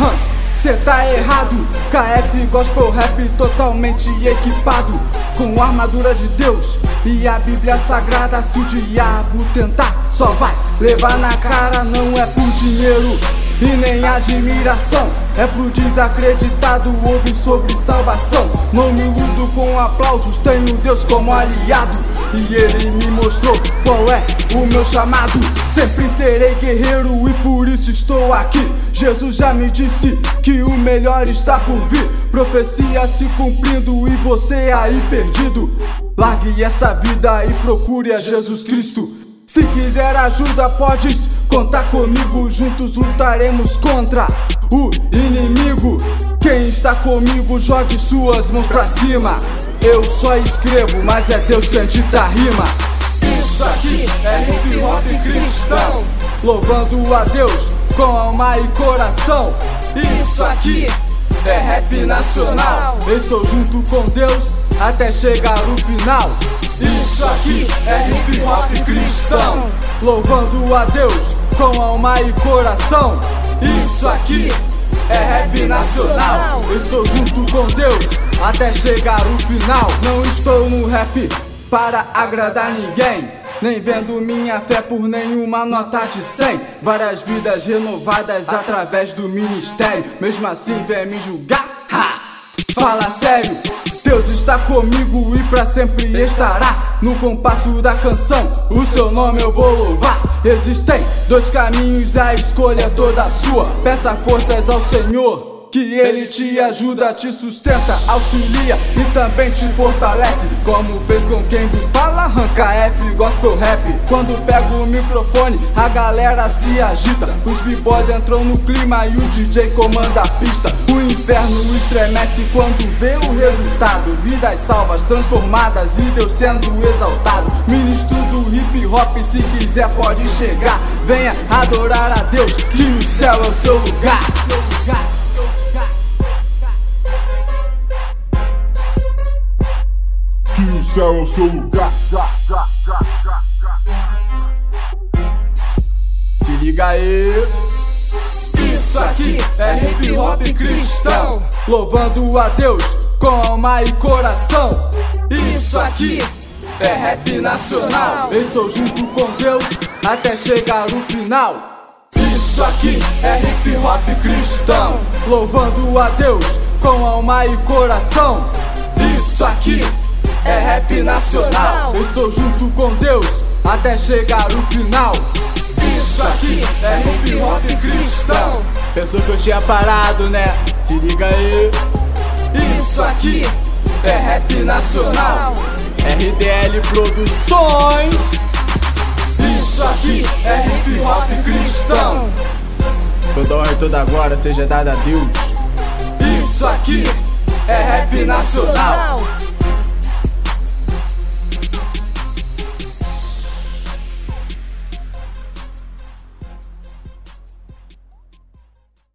Cê tá errado, KF Gospel Rap totalmente equipado com a armadura de Deus e a Bíblia Sagrada. Se o diabo tentar, só vai levar na cara. Não é por dinheiro e nem admiração, é pro desacreditado ouvir sobre salvação. Não me iludo com aplausos, tenho Deus como aliado, e Ele me mostrou qual é o meu chamado. Sempre serei guerreiro e por isso estou aqui. Jesus já me disse que o melhor está por vir. Profecia se cumprindo e você aí perdido. Largue essa vida e procure a Jesus Cristo. Se quiser ajuda, podes contar comigo. Juntos lutaremos contra o inimigo. Quem está comigo, jogue suas mãos pra cima. Eu só escrevo, mas é Deus quem dita a rima. Isso aqui é hip hop cristão, louvando a Deus com alma e coração. Isso aqui é rap nacional, eu estou junto com Deus até chegar o final. Isso aqui é hip hop cristão, louvando a Deus com alma e coração. Isso aqui é rap nacional, eu estou junto com Deus até chegar o final. Não estou no rap para agradar ninguém, nem vendo minha fé por nenhuma nota de 100. Várias vidas renovadas através do ministério. Mesmo assim vem me julgar? Ha! Fala sério. Deus está comigo e pra sempre estará. No compasso da canção, o seu nome eu vou louvar. Existem dois caminhos, a escolha é toda sua. Peça forças ao Senhor, que Ele te ajuda, te sustenta, auxilia e também te fortalece, como fez com quem vos fala, KF Gospel Rap. Quando pego o microfone, a galera se agita. Os b-boys entram no clima e o DJ comanda a pista. O inferno estremece quando vê o resultado. Vidas salvas, transformadas e Deus sendo exaltado. Ministro do hip hop, se quiser pode chegar. Venha adorar a Deus, que o céu é o seu lugar. Que o céu é o seu lugar. Se liga aí. Isso aqui é hip hop cristão, louvando a Deus com alma e coração. Isso aqui é rap nacional, eu estou junto com Deus até chegar o final. Isso aqui é hip hop cristão, louvando a Deus com alma e coração. Isso aqui é rap nacional, eu estou junto com Deus até chegar o final. Isso aqui é hip hop cristão. Pensou que eu tinha parado, né? Se liga aí. Isso aqui é rap nacional, RDL Produções. Isso aqui é hip hop cristão. Toda honra e toda glória seja dada a Deus. Isso aqui é rap nacional.